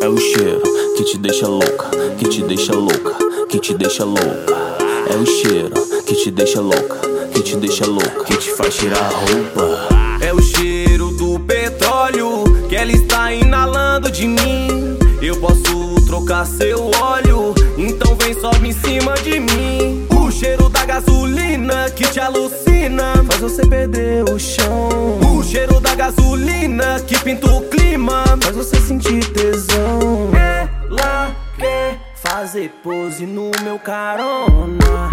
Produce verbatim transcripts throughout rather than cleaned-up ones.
É o cheiro que te deixa louca, que te deixa louca, que te deixa louca. É o cheiro que te deixa louca, que te deixa louca, que te faz tirar a roupa. É o cheiro do petróleo que ela está inalando de mim. Eu posso trocar seu óleo, então vem, sobe em cima de mim. O cheiro da gasolina que te alucina, faz você perder o chão. O cheiro da gasolina que pinta o clima, faz você sentir tesão. Ela quer fazer pose no meu carona.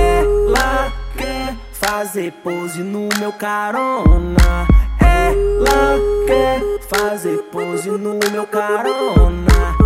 Ela quer fazer pose no meu carona. Ela quer fazer pose no meu carona.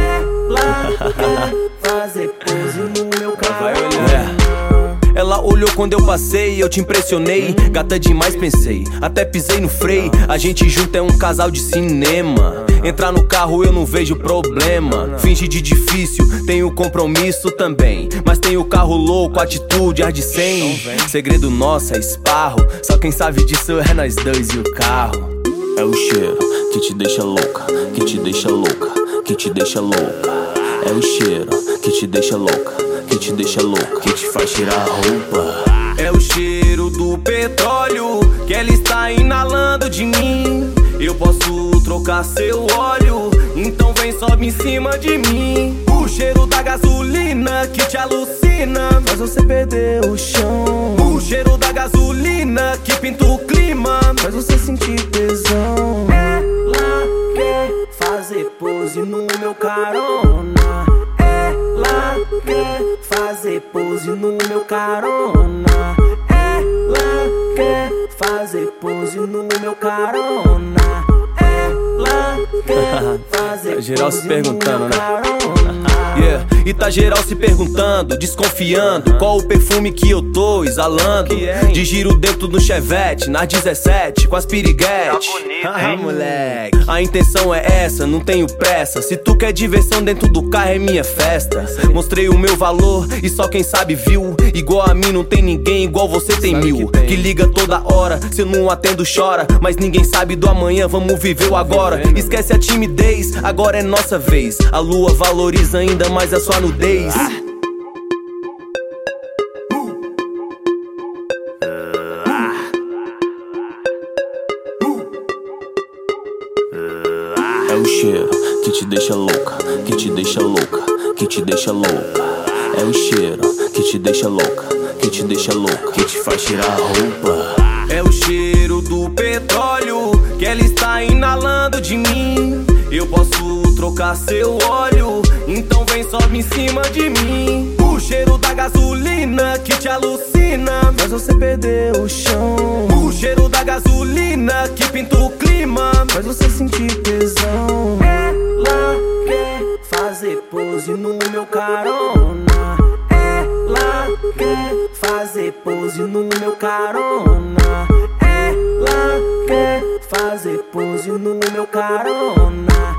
Ela quer fazer pose no meu carona. Ela olhou quando eu passei, eu te impressionei. Gata demais, pensei, até pisei no freio. A gente junto é um casal de cinema. Entrar no carro eu não vejo problema. Finge de difícil, tenho compromisso também. Mas tenho carro louco, atitude, ar de cem. Segredo nosso é esparro, só quem sabe disso é nós dois e o carro. É o cheiro que te deixa louca, que te deixa louca, que te deixa louca. É o cheiro que te deixa louca, que te deixa louca, que te faz tirar a roupa. É o cheiro do petróleo que ela está inalando de mim. Eu posso trocar seu óleo, então vem, sobe em cima de mim. O cheiro da gasolina que te alucina, faz você perder o chão. O cheiro da gasolina que pinta o clima, faz você sentir tesão. Ela quer fazer pose no meu carona. Ela quer fazer pose no meu carona. Ela quer fazer pose no meu carona. Ela quer fazer geral se pose perguntando, no meu né? carona. Yeah. E tá geral se perguntando, desconfiando qual o perfume que eu tô exalando. De giro dentro do chevette, nas dezessete, com as piriguete. Ah, moleque, a intenção é essa, não tenho pressa. Se tu quer diversão dentro do carro é minha festa. Mostrei o meu valor e só quem sabe viu. Igual a mim não tem ninguém, igual você tem mil. Que liga toda hora, se eu não atendo chora. Mas ninguém sabe do amanhã, vamos viver o agora. Esquece a timidez, agora é nossa vez. A lua valoriza ainda mais a sua nudez. É o cheiro que te deixa louca, que te deixa louca, que te deixa louca. É o cheiro que te deixa louca, que te deixa louca, que te faz tirar a roupa. É o cheiro do petróleo que ela está inalando de mim. Eu posso trocar seu óleo, então vem, sobe em cima de mim. O cheiro da gasolina que te alucina, faz você perder o chão. O cheiro da gasolina que pinta o clima, faz você sentir tesão. Ela quer fazer pose no meu carona. Ela quer fazer pose no meu carona. Ela quer fazer pose no meu carona.